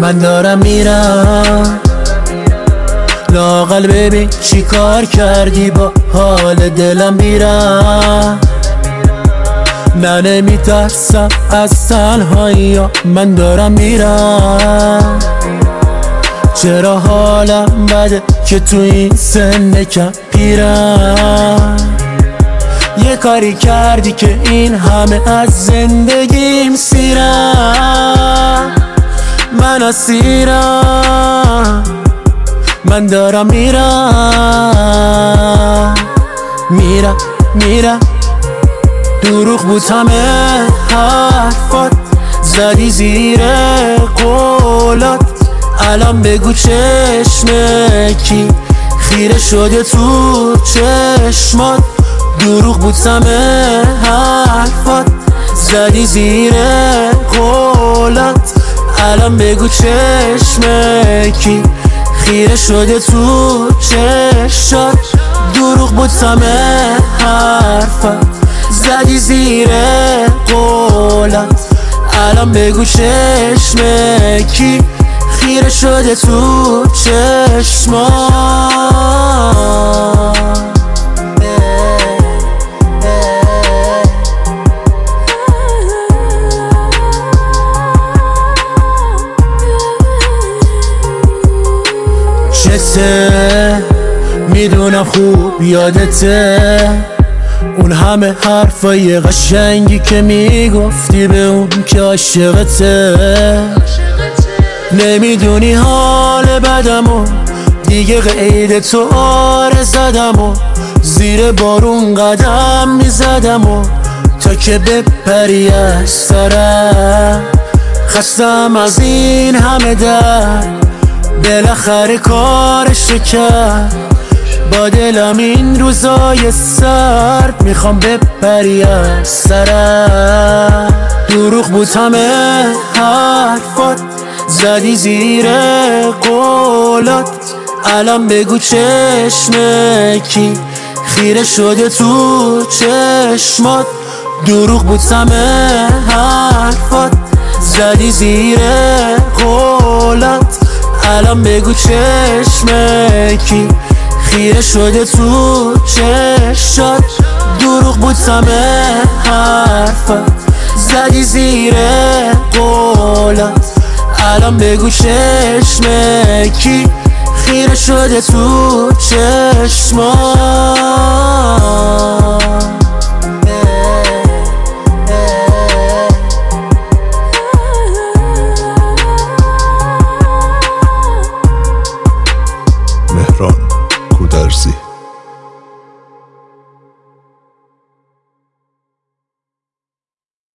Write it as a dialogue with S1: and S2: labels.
S1: من دارم میرم. لااقل ببین چی کار کردی با حال دلم بیرم. نه نمیترسم از تنهایی، من دارم میرم. چرا حالم بده که تو این سن کم پیرم. یه کاری کردی که این همه از زندگیم سیرم. من اسیرم، من دارم میرم. میرم دروغ بود همه حرفات، زدی زیر قولات. الان بگو چشم کی خیره شده تو چشمات. دروغ بود همه حرفات، زدی زیر قولات. الان بگو چشم کی خیره شده تو چشمات. دروغ بود همه حرفات، زدی زیر قولات. الان بگو چشم کی خیره شده تو چشمات. چته میدونم خوب یادته اون همه حرفای قشنگی که میگفتی به اون که عاشقته. نمیدونی حال بدم و دیگه قید تو آره زدم و زیر بارون قدم میزدم و تا که بپری از سرم. خستم از این همه درد، بالاخره کارش کرد. با دلم این روزای سرد میخوام بپری از سرم. دروغ بود همه حرفات، زدی زیر قولات. الان بگو چشم کی خیره شده تو چشمات. دروغ بود همه حرفات، زدی زیر قولات. الان بگو چشم کی خیره شده تو چشمات. دروغ بود همه حرفات، زدی زیر قولات. الان بگو چشم کی خیره شده تو چشمات.